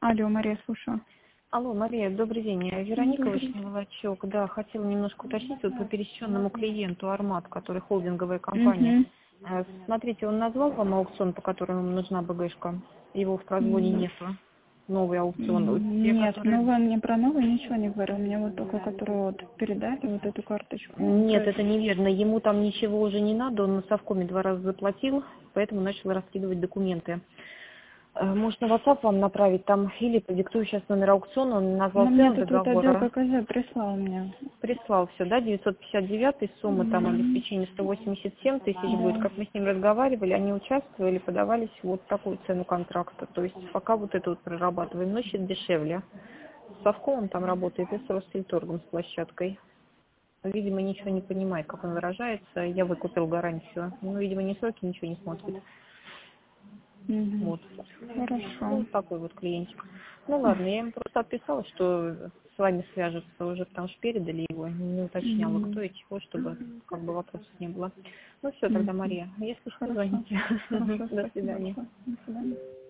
Алло, Мария, слушаю. Алло, Мария, добрый день. Я Вероника Волочок. Да, хотела немножко уточнить вот по пересеченному клиенту Армат, который холдинговая компания. Угу. Смотрите, он назвал вам аукцион, по которому ему нужна БГшка? Его в прозвоне нету. Новый аукцион. Те, Нет, которые... новый, мне про новый ничего не говорил. Мне вот только, которую вот передали, вот эту карточку. Нет, это неверно. Ему там ничего уже не надо. Он на совкоме 2 раза заплатил, поэтому начал раскидывать документы. Можно WhatsApp вам направить там или продиктую сейчас номер аукциона, он назвал Ну, мне цену тут вот отдел договора. ККЗ прислал мне. Прислал все, да, 959, сумма там обеспечения 187 тысяч будет. Да. Как мы с ним разговаривали, они участвовали, подавались вот такую цену контракта. То есть пока вот это вот прорабатываем, но сейчас дешевле. С Совковым там работает и с Россельторгом, с площадкой. Видимо, ничего не понимает, как он выражается. Я выкупил гарантию. Ну, видимо, ни сроки, ничего не смотрит. Угу. Вот. Ну, Хорошо. вот такой вот клиентик. Ну ладно, я им просто отписала, что с вами свяжутся уже, потому что передали его, не уточняла, Угу. кто и чего, чтобы как бы вопросов не было. Ну все, тогда, Угу. Мария, если что, Хорошо. звоните. Хорошо, До спасибо свидания. большое. До свидания.